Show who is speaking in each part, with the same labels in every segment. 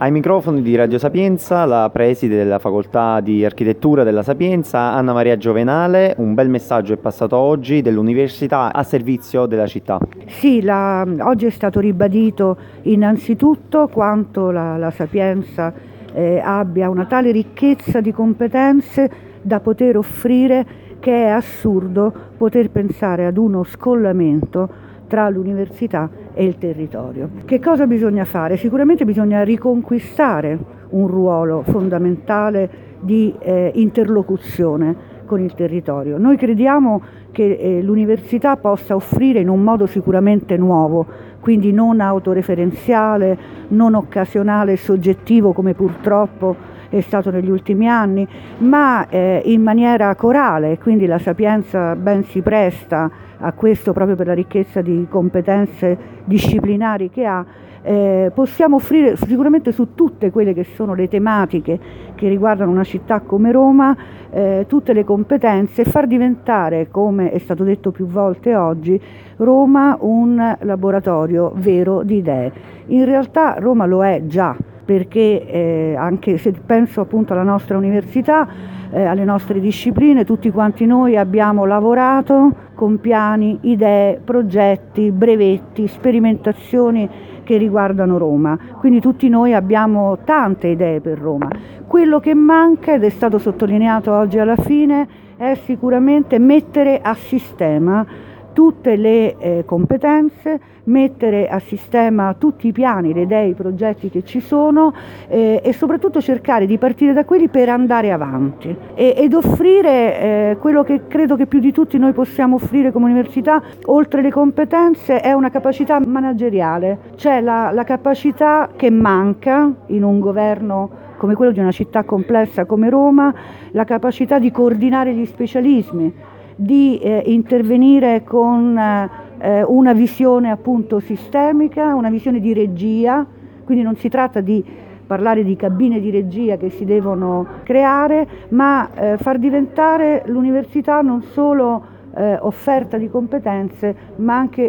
Speaker 1: Ai microfoni di Radio Sapienza, la preside della Facoltà di Architettura della Sapienza, Anna Maria Giovenale. Un bel messaggio è passato oggi dell'università a servizio della città.
Speaker 2: Sì, oggi è stato ribadito innanzitutto quanto la Sapienza abbia una tale ricchezza di competenze da poter offrire, che è assurdo poter pensare ad uno scollamento tra l'università e il territorio. Che cosa bisogna fare? Sicuramente bisogna riconquistare un ruolo fondamentale di interlocuzione con il territorio. Noi crediamo che l'università possa offrire in un modo sicuramente nuovo, quindi non autoreferenziale, non occasionale e soggettivo come purtroppo è stato negli ultimi anni, ma in maniera corale, quindi la Sapienza ben si presta a questo proprio per la ricchezza di competenze disciplinari che ha. Possiamo offrire sicuramente su tutte quelle che sono le tematiche che riguardano una città come Roma tutte le competenze e far diventare, come è stato detto più volte oggi, Roma un laboratorio vero di idee. In realtà Roma lo è già, perché anche se penso appunto alla nostra università, alle nostre discipline, tutti quanti noi abbiamo lavorato con piani, idee, progetti, brevetti, sperimentazioni che riguardano Roma, quindi tutti noi abbiamo tante idee per Roma. Quello che manca, ed è stato sottolineato oggi alla fine, è sicuramente mettere a sistema tutte le competenze, mettere a sistema tutti i piani, le idee, i progetti che ci sono e soprattutto cercare di partire da quelli per andare avanti ed offrire quello che credo che più di tutti noi possiamo offrire come università, oltre le competenze, è una capacità manageriale, cioè la capacità che manca in un governo come quello di una città complessa come Roma, la capacità di coordinare gli specialismi, di intervenire con una visione appunto sistemica, una visione di regia, quindi non si tratta di parlare di cabine di regia che si devono creare, ma far diventare l'università non solo offerta di competenze, ma anche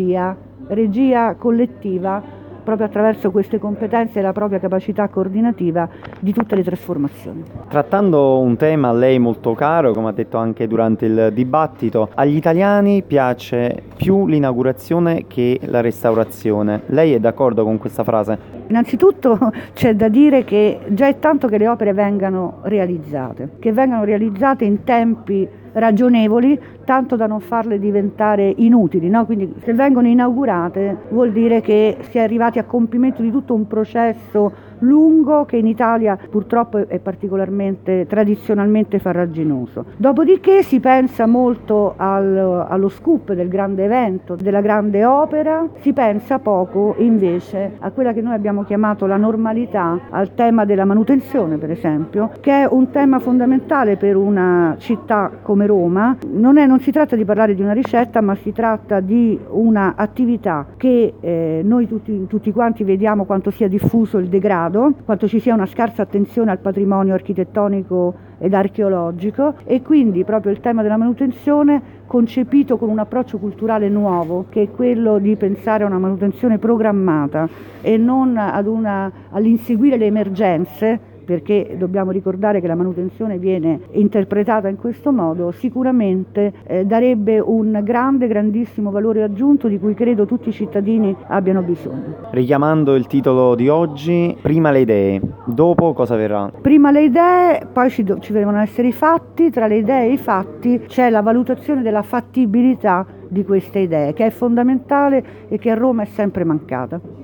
Speaker 2: regia collettiva, proprio attraverso queste competenze e la propria capacità coordinativa di tutte le trasformazioni.
Speaker 1: Trattando un tema a lei molto caro, come ha detto anche durante il dibattito, agli italiani piace più l'inaugurazione che la restaurazione. Lei è d'accordo con questa frase?
Speaker 2: Innanzitutto c'è da dire che già è tanto che le opere vengano realizzate, che vengano realizzate in tempi ragionevoli, tanto da non farle diventare inutili, no? Quindi se vengono inaugurate vuol dire che si è arrivati a compimento di tutto un processo lungo che in Italia purtroppo è particolarmente tradizionalmente farraginoso. Dopodiché si pensa molto allo scoop del grande evento, della grande opera, si pensa poco invece a quella che noi abbiamo chiamato la normalità, al tema della manutenzione per esempio, che è un tema fondamentale per una città come Roma. Non si tratta di parlare di una ricetta, ma si tratta di una attività che noi tutti quanti vediamo quanto sia diffuso il degrado, quanto ci sia una scarsa attenzione al patrimonio architettonico ed archeologico, e quindi proprio il tema della manutenzione concepito con un approccio culturale nuovo, che è quello di pensare a una manutenzione programmata e non all'inseguire le emergenze, perché dobbiamo ricordare che la manutenzione viene interpretata in questo modo, sicuramente darebbe un grandissimo valore aggiunto di cui credo tutti i cittadini abbiano bisogno.
Speaker 1: Richiamando il titolo di oggi, prima le idee, dopo cosa verrà?
Speaker 2: Prima le idee, poi ci devono essere i fatti, tra le idee e i fatti c'è la valutazione della fattibilità di queste idee, che è fondamentale e che a Roma è sempre mancata.